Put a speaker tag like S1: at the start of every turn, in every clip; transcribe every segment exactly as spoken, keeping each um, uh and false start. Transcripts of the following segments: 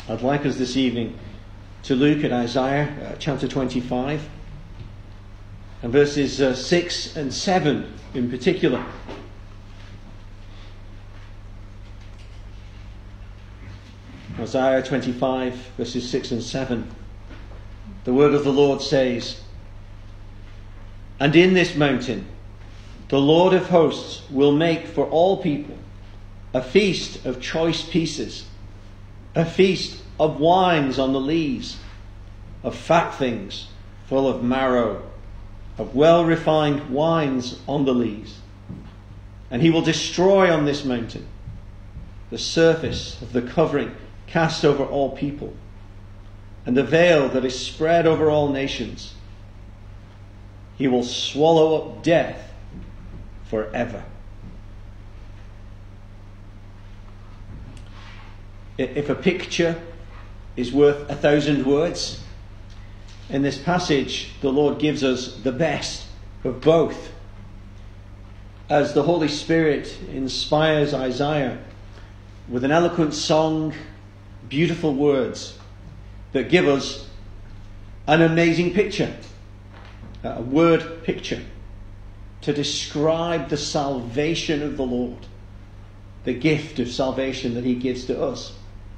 S1: I'd like us this evening to look at Isaiah uh, chapter twenty-five and verses uh, six and seven in particular. Isaiah twenty-five verses six and seven. The word of the Lord says, "And in this mountain the Lord of hosts will make for all people a feast of choice pieces, a feast of wines on the lees, of fat things full of marrow, of well-refined wines on the lees. And he will destroy on this mountain the surface of the covering cast over all people, and the veil that is spread over all nations. He will swallow up death forever." If a picture is worth a thousand words, in this passage the Lord gives us the best of both. As the Holy Spirit inspires Isaiah with an eloquent song, beautiful words that give us an amazing picture, a word picture, to describe the salvation of the Lord, the gift of salvation that he gives to us.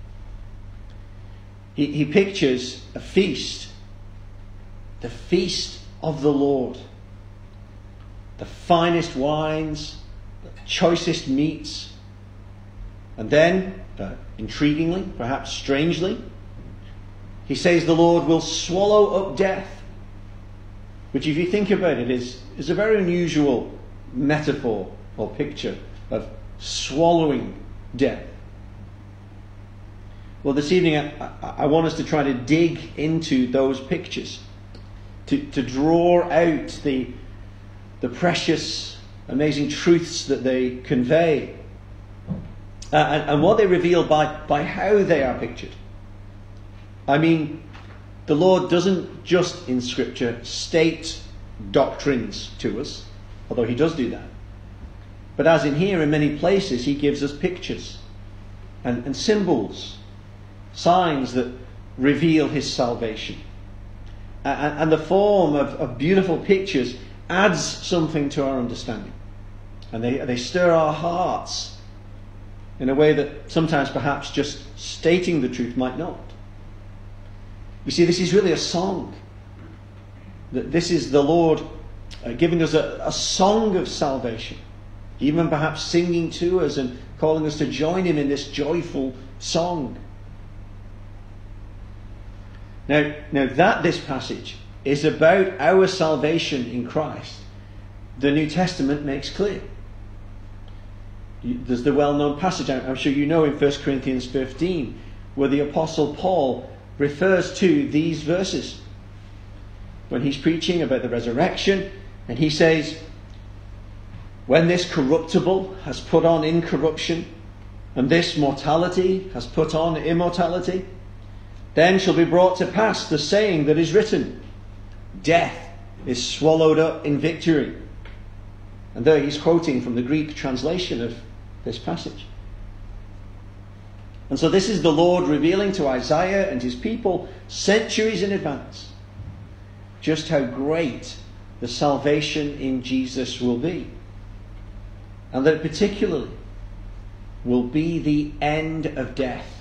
S1: He, he pictures a feast, the feast of the Lord, the finest wines, the choicest meats, and then, uh, intriguingly, perhaps strangely, he says the Lord will swallow up death, which, if you think about it, is, is a very unusual metaphor or picture of swallowing death. Well, this evening I, I, I want us to try to dig into those pictures, to, to draw out the, the precious, amazing truths that they convey, uh, and, and what they reveal by, by how they are pictured. I mean, the Lord doesn't just in Scripture state doctrines to us, although he does do that. But as in here, in many places, he gives us pictures and, and symbols, signs that reveal his salvation. And, and the form of, of beautiful pictures adds something to our understanding. And they, they stir our hearts in a way that sometimes perhaps just stating the truth might not. You see, this is really a song. That this is the Lord uh, giving us a, a song of salvation, even perhaps singing to us and calling us to join him in this joyful song. Now, now that this passage is about our salvation in Christ, the New Testament makes clear. There's the well-known passage, I'm sure you know, in First Corinthians fifteen, where the Apostle Paul refers to these verses when he's preaching about the resurrection, and he says, "When this corruptible has put on incorruption, and this mortality has put on immortality, then shall be brought to pass the saying that is written, death is swallowed up in victory." And there he's quoting from the Greek translation of this passage. And so this is the Lord revealing to Isaiah and his people centuries in advance just how great the salvation in Jesus will be. And that it particularly will be the end of death.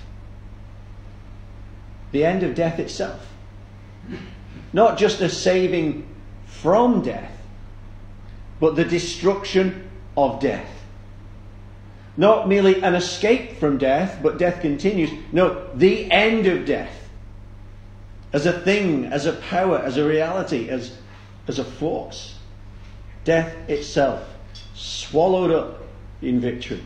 S1: The end of death itself. Not just a saving from death, but the destruction of death. Not merely an escape from death, but death continues. No, the end of death. As a thing, as a power, as a reality, as, as a force. Death itself swallowed up in victory.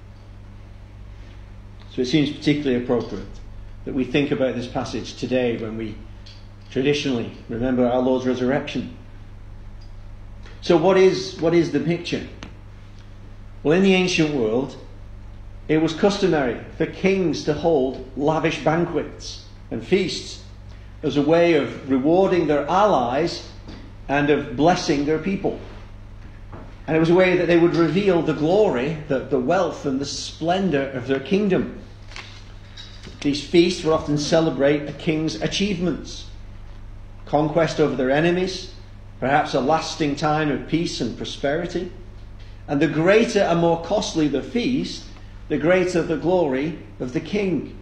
S1: So it seems particularly appropriate that we think about this passage today when we traditionally remember our Lord's resurrection. So what is what is the picture? Well, in the ancient world, it was customary for kings to hold lavish banquets and feasts as a way of rewarding their allies and of blessing their people. And it was a way that they would reveal the glory, the, the wealth and the splendour of their kingdom. These feasts would often celebrate a king's achievements, conquest over their enemies, perhaps a lasting time of peace and prosperity. And the greater and more costly the feast, the greater the glory of the king.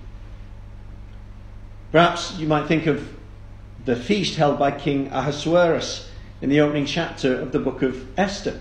S1: Perhaps you might think of the feast held by King Ahasuerus in the opening chapter of the book of Esther.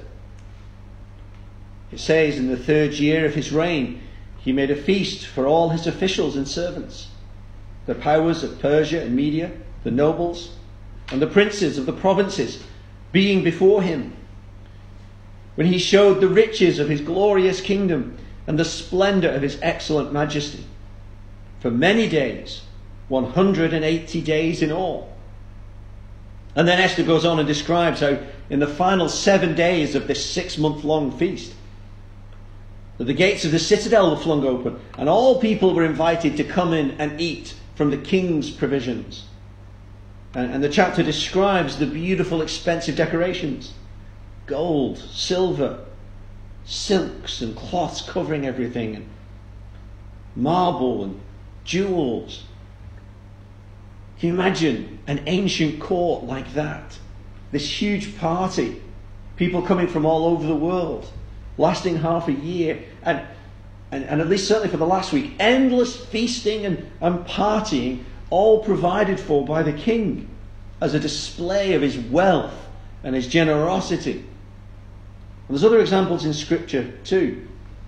S1: It says, in the third year of his reign, he made a feast for all his officials and servants, the powers of Persia and Media, the nobles, and the princes of the provinces, being before him, when he showed the riches of his glorious kingdom and the splendour of his excellent majesty. For many days, one hundred eighty days in all. And then Esther goes on and describes how in the final seven days of this six-month-long feast, that the gates of the citadel were flung open, and all people were invited to come in and eat from the king's provisions. And, and the chapter describes the beautiful, expensive decorations. Gold, silver, silks and cloths covering everything, and marble and jewels. Can you imagine an ancient court like that? This huge party, people coming from all over the world, lasting half a year, and, and, and at least certainly for the last week, endless feasting and, and partying, all provided for by the king as a display of his wealth and his generosity. And there's other examples in Scripture too.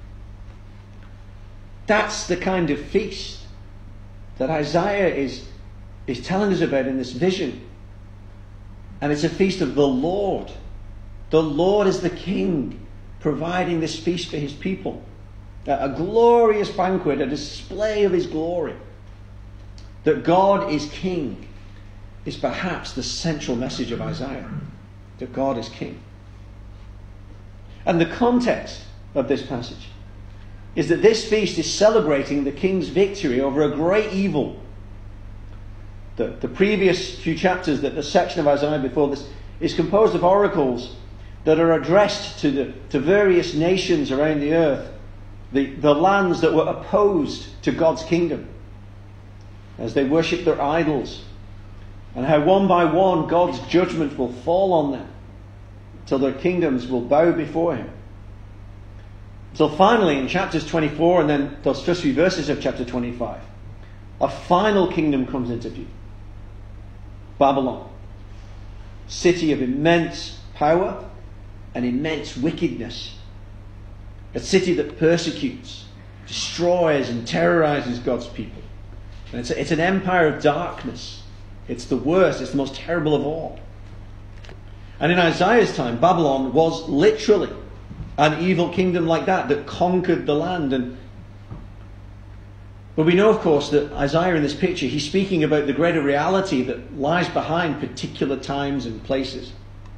S1: That's the kind of feast that Isaiah is, is telling us about in this vision. And it's a feast of the Lord. The Lord is the king, providing this feast for his people. A glorious banquet, a display of his glory. That God is king is perhaps the central message of Isaiah. That God is king. And the context of this passage is that this feast is celebrating the king's victory over a great evil. The, the previous few chapters, that the section of Isaiah before this, is composed of oracles that are addressed to the to various nations around the earth, the, the lands that were opposed to God's kingdom, as they worship their idols, and how one by one God's judgment will fall on them, till their kingdoms will bow before him. Till finally in chapters twenty-four and then those first few verses of chapter twenty-five, a final kingdom comes into view. Babylon, city of immense power and immense wickedness. A city that persecutes, destroys and terrorizes God's people. And it's, a, it's an empire of darkness. It's the worst, it's the most terrible of all. And in Isaiah's time, Babylon was literally an evil kingdom like that, that conquered the land. And but we know, of course, that Isaiah in this picture, he's speaking about the greater reality that lies behind particular times and places.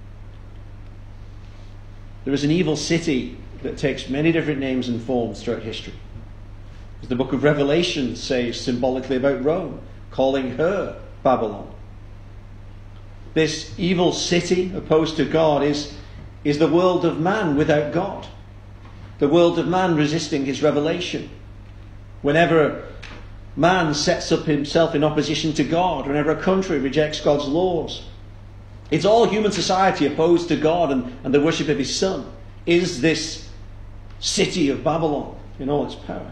S1: There is an evil city that takes many different names and forms throughout history. As the book of Revelation says symbolically about Rome, calling her Babylon. This evil city opposed to God is, is the world of man without God. The world of man resisting his revelation. Whenever man sets up himself in opposition to God, whenever a country rejects God's laws, it's all human society opposed to God and, and the worship of his Son, is this city of Babylon in all its power.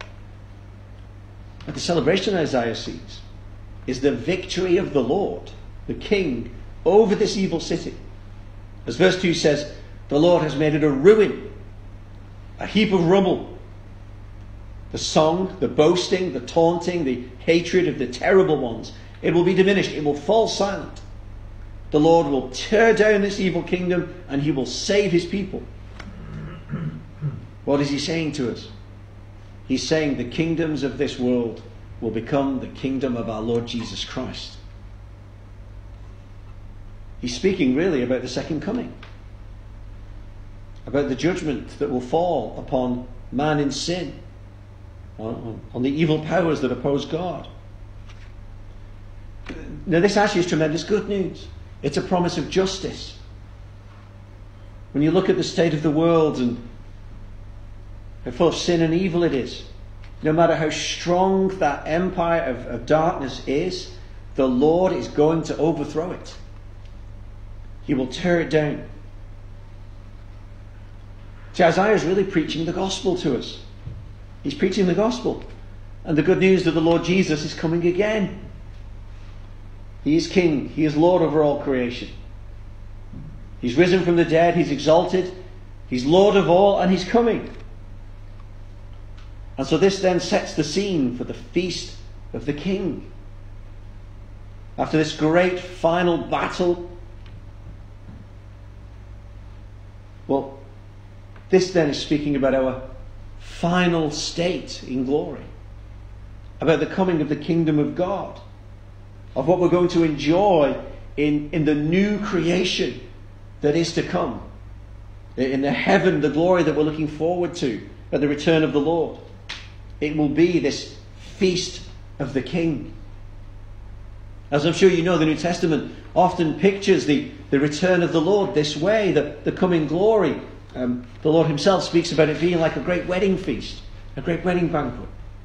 S1: But the celebration Isaiah sees is the victory of the Lord, the King, over this evil city. As verse two says, the Lord has made it a ruin, a heap of rubble. The song, the boasting, the taunting, the hatred of the terrible ones, it will be diminished, it will fall silent. The Lord will tear down this evil kingdom and he will save his people. What is he saying to us? He's saying the kingdoms of this world will become the kingdom of our Lord Jesus Christ. He's speaking really about the second coming. About the judgment that will fall upon man in sin. On, on the evil powers that oppose God. Now this actually is tremendous good news. It's a promise of justice. When you look at the state of the world and how full of sin and evil it is, no matter how strong that empire of, of darkness is, the Lord is going to overthrow it. He will tear it down. See, Isaiah is really preaching the gospel to us. He's preaching the gospel. And the good news that the Lord Jesus is coming again. He is King. He is Lord over all creation. He's risen from the dead. He's exalted. He's Lord of all, and he's coming. And so this then sets the scene for the feast of the King. After this great final battle, well, this then is speaking about our final state in glory, about the coming of the kingdom of God, of what we're going to enjoy in, in the new creation that is to come, in the heaven, the glory that we're looking forward to at the return of the Lord. It will be this feast of the King. As I'm sure you know, the New Testament often pictures the, the return of the Lord this way, the, the coming glory. Um, the Lord himself speaks about it being like a great wedding feast, a great wedding banquet.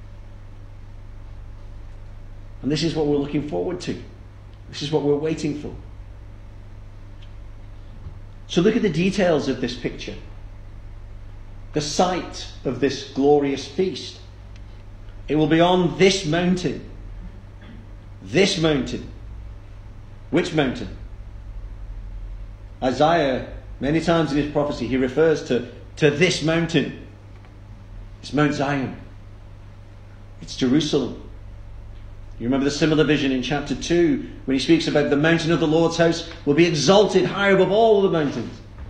S1: And this is what we're looking forward to. This is what we're waiting for. So look at the details of this picture. The site of this glorious feast. It will be on this mountain. This mountain. Which mountain? Isaiah, many times in his prophecy, he refers to, to this mountain. It's Mount Zion. It's Jerusalem. You remember the similar vision in chapter two when he speaks about the mountain of the Lord's house will be exalted higher above all the mountains.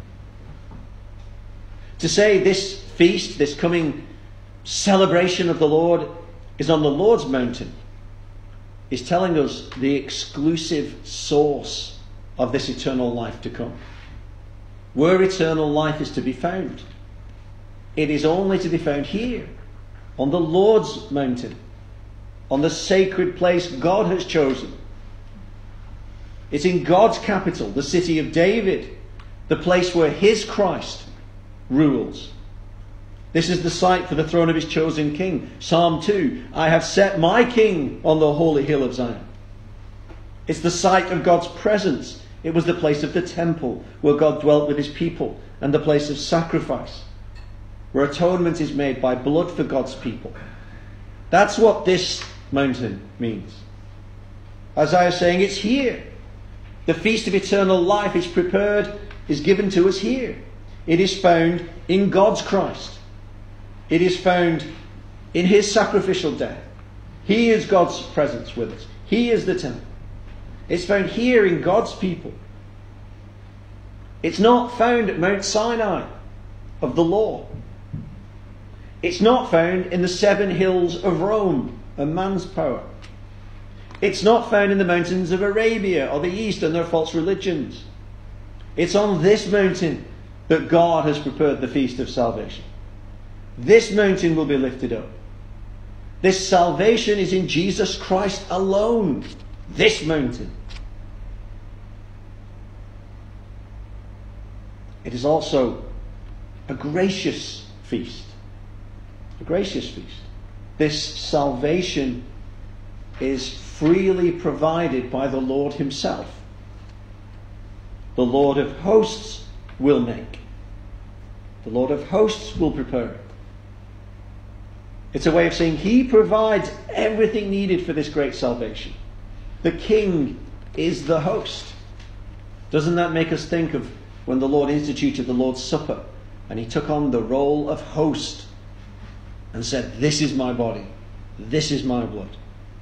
S1: To say this feast, this coming celebration of the Lord is on the Lord's mountain is telling us the exclusive source of this eternal life to come. Where eternal life is to be found. It is only to be found here, on the Lord's mountain, on the sacred place God has chosen. It's in God's capital, the city of David, the place where his Christ rules. This is the site for the throne of his chosen king. Psalm two, I have set my king on the holy hill of Zion. It's the site of God's presence. It was the place of the temple where God dwelt with his people, and the place of sacrifice, where atonement is made by blood for God's people. That's what this mountain means. Isaiah is saying it's here. The feast of eternal life is prepared, is given to us here. It is found in God's Christ. It is found in his sacrificial death. He is God's presence with us. He is the temple. It's found here in God's people. It's not found at Mount Sinai of the law. It's not found in the seven hills of Rome and man's power. It's not found in the mountains of Arabia or the East and their false religions. It's on this mountain that God has prepared the feast of salvation. This mountain will be lifted up. This salvation is in Jesus Christ alone. This mountain. It is also a gracious feast. A gracious feast. This salvation is freely provided by the Lord himself. The Lord of hosts will make. The Lord of hosts will prepare it. It's a way of saying he provides everything needed for this great salvation. The King is the host. Doesn't that make us think of when the Lord instituted the Lord's Supper and he took on the role of host and said, this is my body, this is my blood.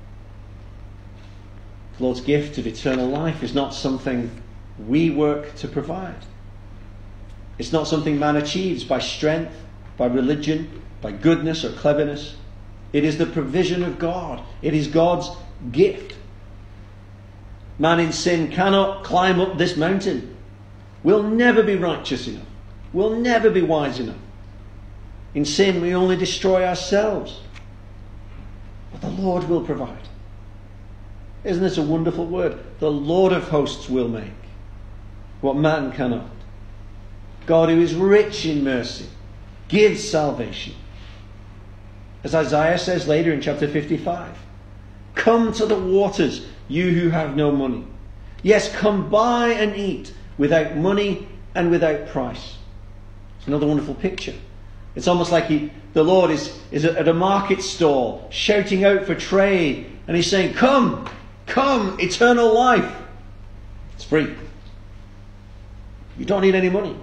S1: The Lord's gift of eternal life is not something we work to provide. It's not something man achieves by strength, by religion, by goodness or cleverness. It is the provision of God. It is God's gift. Man in sin cannot climb up this mountain. We'll never be righteous enough. We'll never be wise enough. In sin we only destroy ourselves. But the Lord will provide. Isn't this a wonderful word? The Lord of hosts will make what man cannot. God, who is rich in mercy, gives salvation. As Isaiah says later in chapter fifty-five, come to the waters, you who have no money. Yes, come buy and eat without money and without price. It's another wonderful picture. It's almost like he, the Lord is, is at a market stall shouting out for trade, and he's saying, come, come, eternal life. It's free. You don't need any money.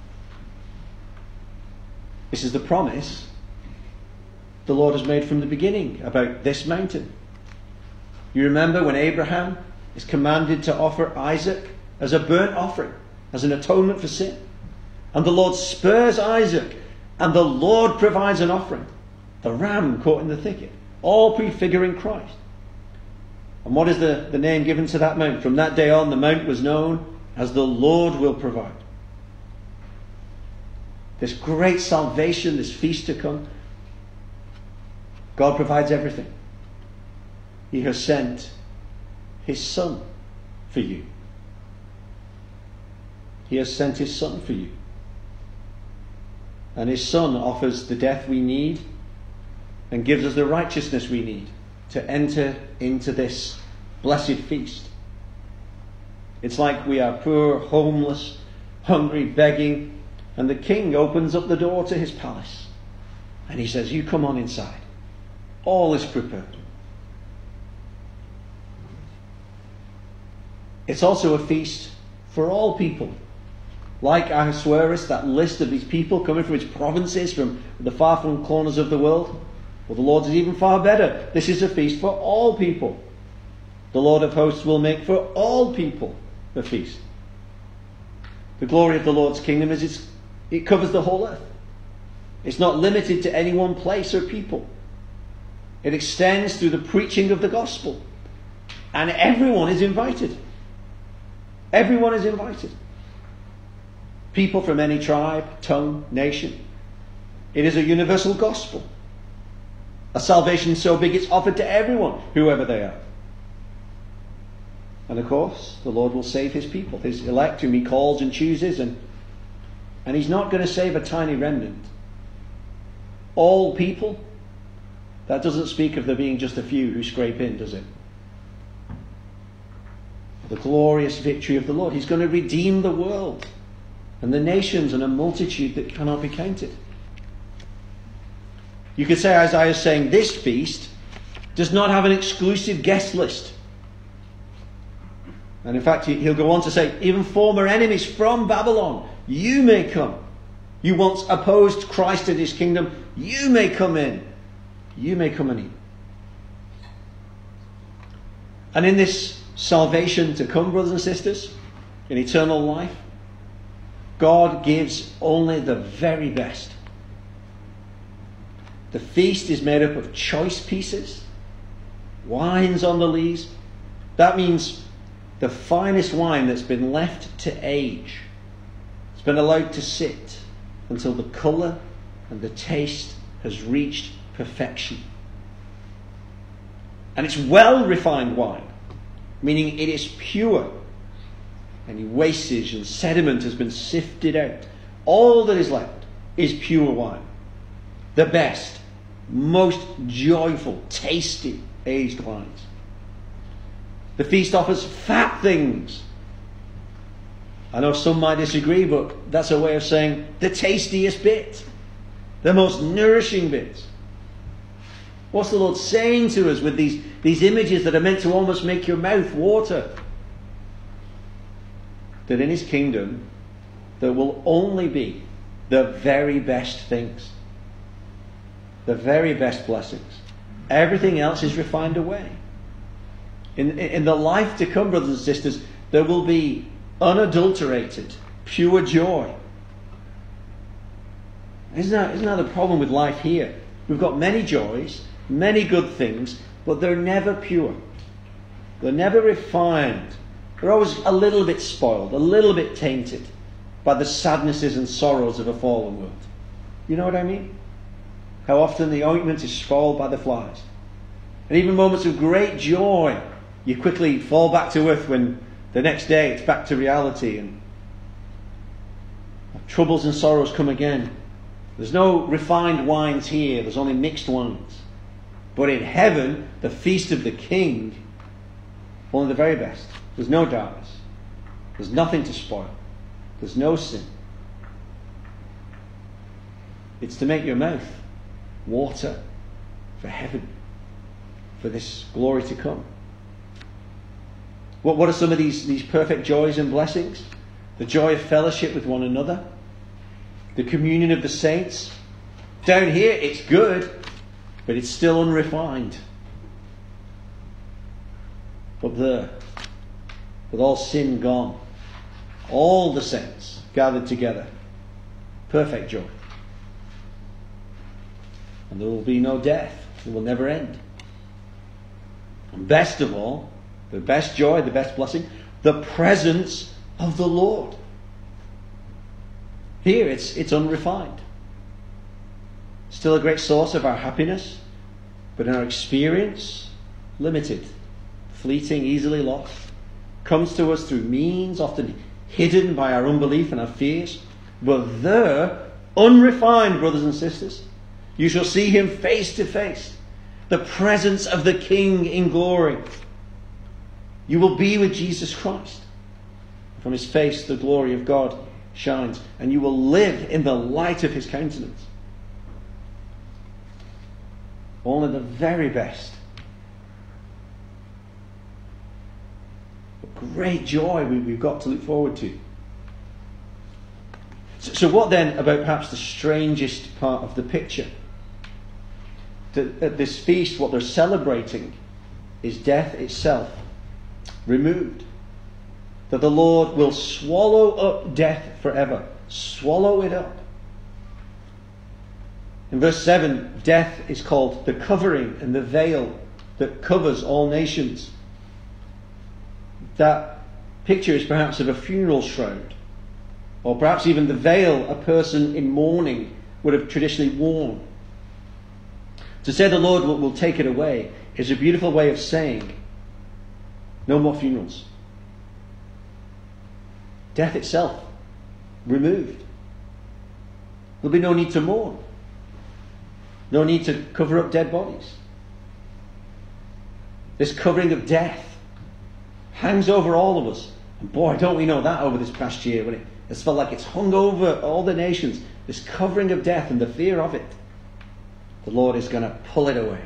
S1: This is the promise the Lord has made from the beginning about this mountain. You remember when Abraham is commanded to offer Isaac as a burnt offering, as an atonement for sin. And the Lord spurs Isaac, and the Lord provides an offering, the ram caught in the thicket, all prefiguring Christ. And what is the, the name given to that mount? From that day on, the mount was known as the Lord will provide. This great salvation, this feast to come, God provides everything. He has sent his Son for you. He has sent his Son for you. And his Son offers the death we need and gives us the righteousness we need to enter into this blessed feast. It's like we are poor, homeless, hungry, begging, and the King opens up the door to his palace and he says, you come on inside. All is prepared. It's also a feast for all people. Like Ahasuerus, that list of these people coming from his provinces, from the far-flung corners of the world. Well, the Lord's is even far better. This is a feast for all people. The Lord of hosts will make for all people a feast. The glory of the Lord's kingdom is it's, it covers the whole earth. It's not limited to any one place or people. It extends through the preaching of the gospel. And everyone is invited. Everyone is invited. People from any tribe, tongue, nation. It is a universal gospel. A salvation so big it's offered to everyone, whoever they are. And of course, the Lord will save his people, his elect whom he calls and chooses. And, and he's not going to save a tiny remnant. All people, that doesn't speak of there being just a few who scrape in, does it? The glorious victory of the Lord. He's going to redeem the world and the nations and a multitude that cannot be counted. You could say Isaiah is saying this feast does not have an exclusive guest list. And in fact, he'll go on to say, even former enemies from Babylon, you may come. You once opposed Christ and his kingdom, you may come in. You may come and eat. And in this salvation to come, brothers and sisters, in eternal life, God gives only the very best. The feast is made up of choice pieces, wines on the lees. That means the finest wine that's been left to age. It's been allowed to sit until the colour and the taste has reached perfection. And it's well refined wine, meaning it is pure. Any wastage and sediment has been sifted out. All that is left is pure wine. The best, most joyful, tasty aged wines. The feast offers fat things. I know some might disagree, but that's a way of saying the tastiest bit, the most nourishing bit. What's the Lord saying to us with these, these images that are meant to almost make your mouth water? That in his kingdom there will only be the very best things. The very best blessings. Everything else is refined away. In, in the life to come, brothers and sisters, there will be unadulterated, pure joy. Isn't that, isn't that the problem with life here? We've got many joys, many good things, but they're never pure. They're never refined. They're always a little bit spoiled, a little bit tainted by the sadnesses and sorrows of a fallen world. You know what I mean? How often the ointment is spoiled by the flies. And even moments of great joy, you quickly fall back to earth when the next day it's back to reality. And troubles and sorrows come again. There's no refined wines here. There's only mixed wines. But in heaven, the feast of the King, only the very best. There's no darkness. There's nothing to spoil. There's no sin. It's to make your mouth water for heaven, for this glory to come. What, what are some of these, these perfect joys and blessings? The joy of fellowship with one another. The communion of the saints. Down here it's good, but it's still unrefined. Up there, with all sin gone, all the saints gathered together. Perfect joy. And there will be no death. It will never end. And best of all, the best joy, the best blessing, the presence of the Lord. Here it's, it's unrefined. Still a great source of our happiness, but in our experience, limited, fleeting, easily lost. Comes to us through means often hidden by our unbelief and our fears. But there, unrefined, brothers and sisters, you shall see him face to face. The presence of the King in glory. You will be with Jesus Christ. From his face the glory of God shines, and you will live in the light of his countenance. Only the very best. A great joy we've got to look forward to. So, so what then about perhaps the strangest part of the picture? That at this feast, what they're celebrating is death itself removed. That the Lord will swallow up death forever. Swallow it up. In verse seven, death is called the covering and the veil that covers all nations. That picture is perhaps of a funeral shroud, or perhaps even the veil a person in mourning would have traditionally worn. To say the Lord will, will take it away is a beautiful way of saying no more funerals. Death itself removed. There'll be no need to mourn. No need to cover up dead bodies. This covering of death hangs over all of us. And boy, don't we know that over this past year, when it, it's felt like it's hung over all the nations. This covering of death and the fear of it. The Lord is going to pull it away.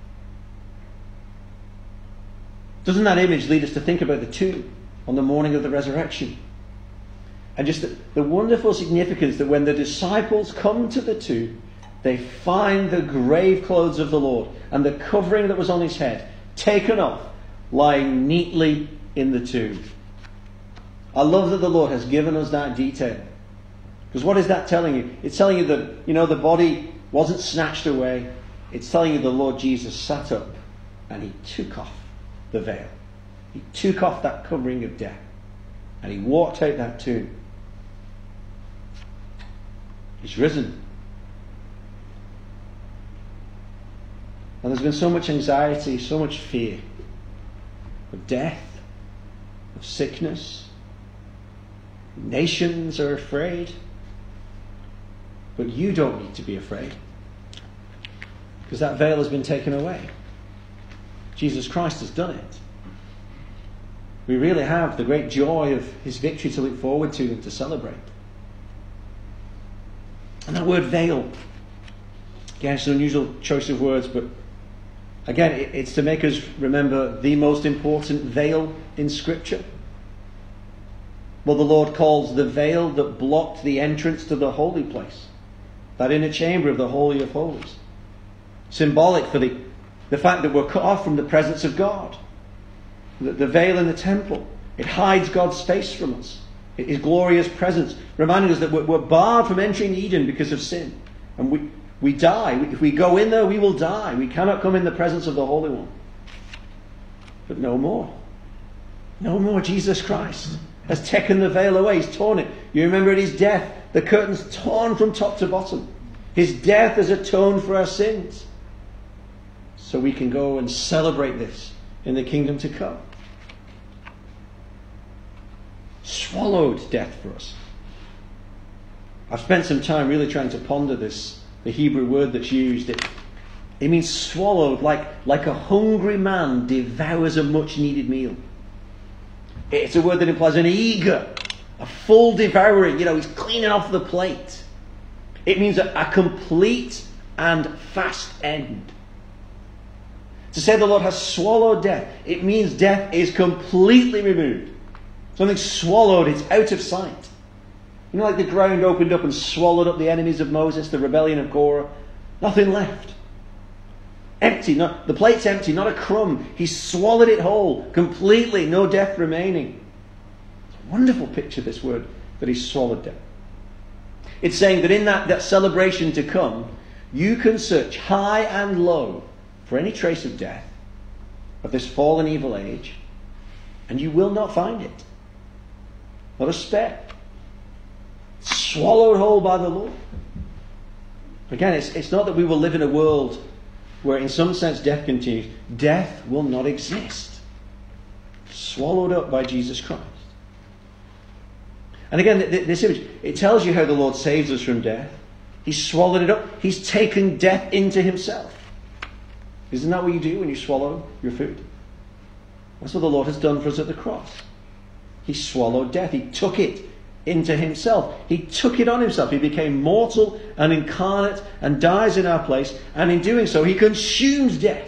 S1: Doesn't that image lead us to think about the tomb on the morning of the resurrection? And just the, the wonderful significance that when the disciples come to the tomb, they find the grave clothes of the Lord and the covering that was on his head taken off, lying neatly in the tomb. I love that the Lord has given us that detail. Because what is that telling you? It's telling you that, you know, the body wasn't snatched away. It's telling you the Lord Jesus sat up and he took off the veil. He took off that covering of death and he walked out that tomb. He's risen. And there's been so much anxiety, so much fear of death, of sickness. Nations are afraid. But you don't need to be afraid, because that veil has been taken away. Jesus Christ has done it. We really have the great joy of his victory to look forward to and to celebrate. And that word veil, again, it's an unusual choice of words, but again, it's to make us remember the most important veil in Scripture. Well, the Lord calls the veil that blocked the entrance to the holy place, that inner chamber of the Holy of Holies. Symbolic for the, the fact that we're cut off from the presence of God. The, the veil in the temple, it hides God's face from us. His glorious presence, reminding us that we're, we're barred from entering Eden because of sin. And we, we die. If we go in there, we will die. We cannot come in the presence of the Holy One. But no more. No more. Jesus Christ has taken the veil away. He's torn it. You remember at his death, the curtain's torn from top to bottom. His death has atoned for our sins. So we can go and celebrate this in the kingdom to come. Swallowed death for us. I've spent some time really trying to ponder this, the Hebrew word that's used. It, it means swallowed, like, like a hungry man devours a much needed meal. It's a word that implies an eager, a full devouring. You know, he's cleaning off the plate. It means a, a complete and fast end. To say the Lord has swallowed death, it means death is completely removed. Something swallowed, it's out of sight. You know, like the ground opened up and swallowed up the enemies of Moses, the rebellion of Korah. Nothing left. Empty. Not, the plate's empty, not a crumb. He swallowed it whole, completely, no death remaining. It's a wonderful picture, this word, that he swallowed death. It's saying that in that, that celebration to come, you can search high and low for any trace of death, of this fallen evil age, and you will not find it. Not a speck. Swallowed whole by the Lord. Again, it's, it's not that we will live in a world where in some sense death continues. Death will not exist. Swallowed up by Jesus Christ. And again, this image, it tells you how the Lord saves us from death. He's swallowed it up. He's taken death into himself. Isn't that what you do when you swallow your food? That's what the Lord has done for us at the cross. He swallowed death. He took it into himself. He took it on himself. He became mortal and incarnate and dies in our place. And in doing so, he consumes death.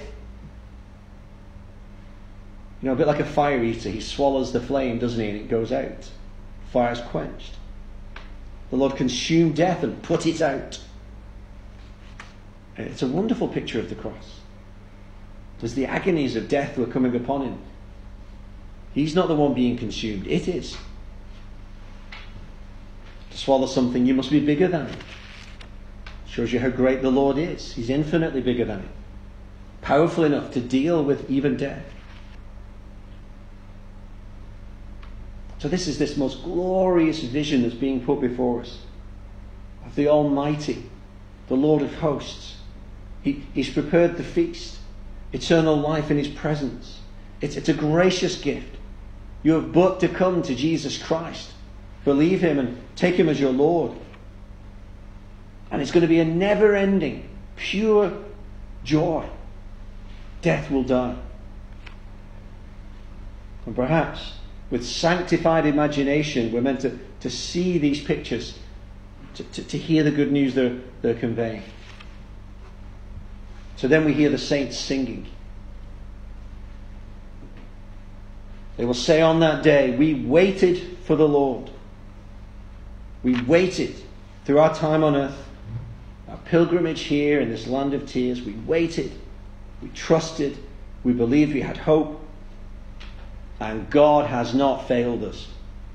S1: You know, a bit like a fire eater. He swallows the flame, doesn't he? And it goes out. Fire is quenched. The Lord consumed death and put it out. And it's a wonderful picture of the cross. As the agonies of death were coming upon him, he's not the one being consumed. It is. To swallow something, you must be bigger than it. Shows you how great the Lord is. He's infinitely bigger than it. Powerful enough to deal with even death. So this is this most glorious vision that's being put before us of the Almighty, the Lord of hosts. He, he's prepared the feast. Eternal life in his presence. It's, it's a gracious gift. You have but to come to Jesus Christ. Believe him and take him as your Lord. And it's going to be a never-ending, pure joy. Death will die. And perhaps with sanctified imagination we're meant to, to see these pictures, to, to, to hear the good news they're, they're conveying. So then we hear the saints singing. They will say on that day, we waited for the Lord. We waited through our time on earth, our pilgrimage here in this land of tears. We waited, we trusted, we believed, we had hope. And God has not failed us.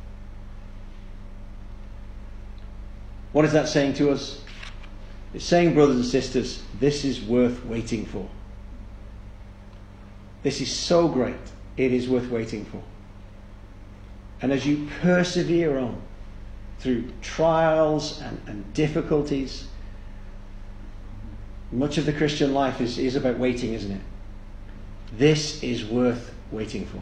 S1: What is that saying to us? It's saying, brothers and sisters, this is worth waiting for. This is so great. It is worth waiting for. And as you persevere on through trials and, and difficulties, much of the Christian life is, is about waiting, isn't it? This is worth waiting for.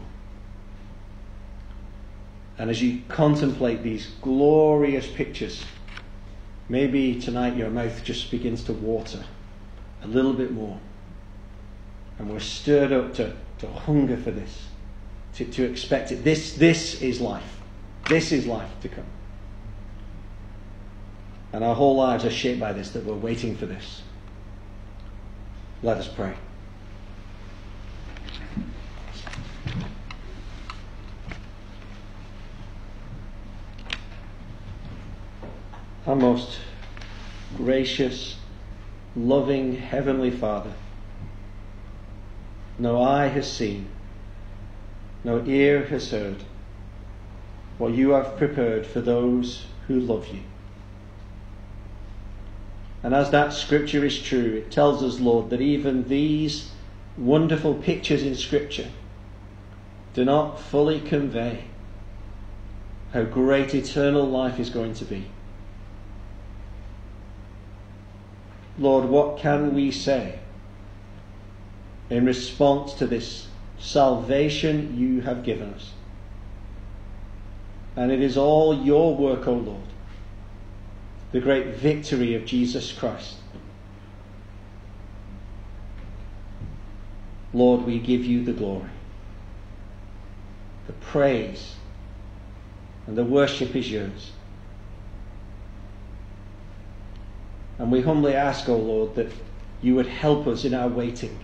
S1: And as you contemplate these glorious pictures, maybe tonight your mouth just begins to water a little bit more. And we're stirred up to, to hunger for this, to, to expect it. This, this is life. This is life to come. And our whole lives are shaped by this, that we're waiting for this. Let us pray. Our most gracious, loving Heavenly Father, no eye has seen, no ear has heard what you have prepared for those who love you. And as that scripture is true, it tells us, Lord, that even these wonderful pictures in Scripture do not fully convey how great eternal life is going to be. Lord, what can we say in response to this salvation you have given us? And it is all your work, O Lord. the great victory of Jesus Christ. Lord, we give you the glory, the praise, and the worship is yours. And we humbly ask, O Lord, that you would help us in our waiting.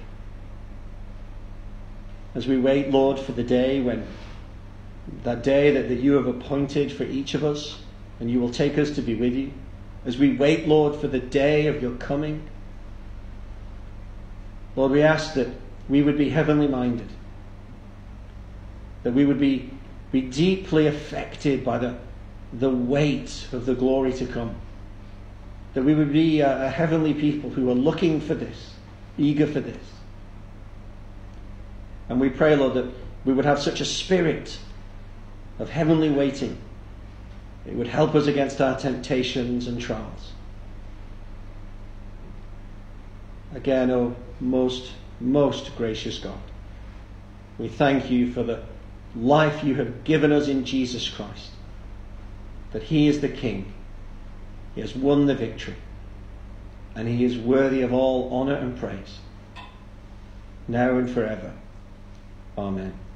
S1: As we wait, Lord, for the day when, that day that, that you have appointed for each of us, and you will take us to be with you. As we wait, Lord, for the day of your coming, Lord, we ask that we would be heavenly minded, that we would be, be deeply affected by the, the weight of the glory to come, that we would be a, a heavenly people who are looking for this, eager for this. And we pray, Lord, that we would have such a spirit of heavenly waiting. It would help us against our temptations and trials. Again, O most, most gracious God, we thank you for the life you have given us in Jesus Christ, that he is the King. He has won the victory, and he is worthy of all honour and praise, now and forever. Amen.